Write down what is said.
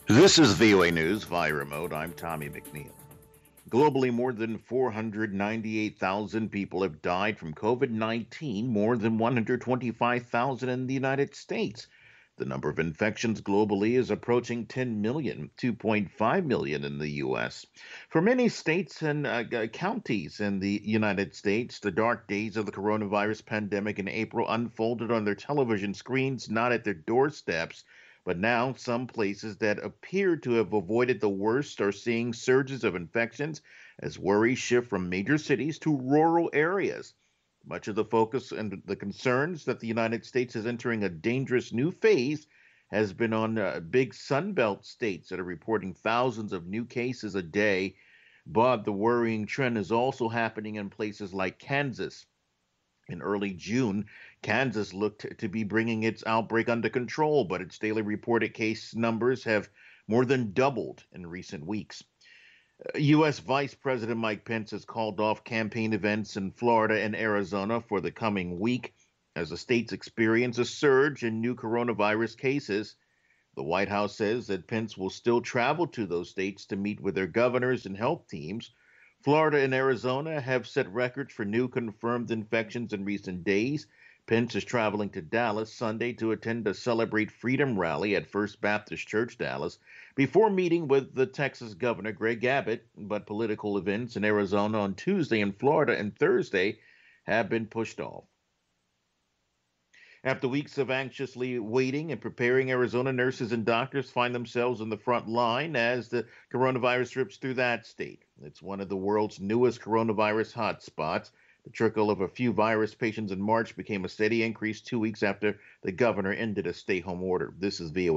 This is VOA News via remote. I'm Tommy McNeil. Globally, more than 498,000 people have died from COVID 19, more than 125,000 in the United States. The number of infections globally is approaching 10 million, 2.5 million in the U.S. For many states and counties in the United States, the dark days of the coronavirus pandemic in April unfolded on their television screens, not at their doorsteps. But now, some places that appear to have avoided the worst are seeing surges of infections as worries shift from major cities to rural areas. Much of the focus and the concerns that the United States is entering a dangerous new phase has been on big Sunbelt states that are reporting thousands of new cases a day. But the worrying trend is also happening in places like Kansas. In early June, Kansas looked to be bringing its outbreak under control, but its daily reported case numbers have more than doubled in recent weeks. U.S. Vice President Mike Pence has called off campaign events in Florida and Arizona for the coming week as the states experience a surge in new coronavirus cases. The White House says that Pence will still travel to those states to meet with their governors and health teams. Florida and Arizona have set records for new confirmed infections in recent days. Pence is traveling to Dallas Sunday to attend a Celebrate Freedom rally at First Baptist Church, Dallas, before meeting with the Texas Governor Greg Abbott. But political events in Arizona on Tuesday and Florida and Thursday have been pushed off. After weeks of anxiously waiting and preparing, Arizona nurses and doctors find themselves in the front line as the coronavirus rips through that state. It's one of the world's newest coronavirus hotspots. The trickle of a few virus patients in March became a steady increase 2 weeks after the governor ended a stay home order. This is VOA.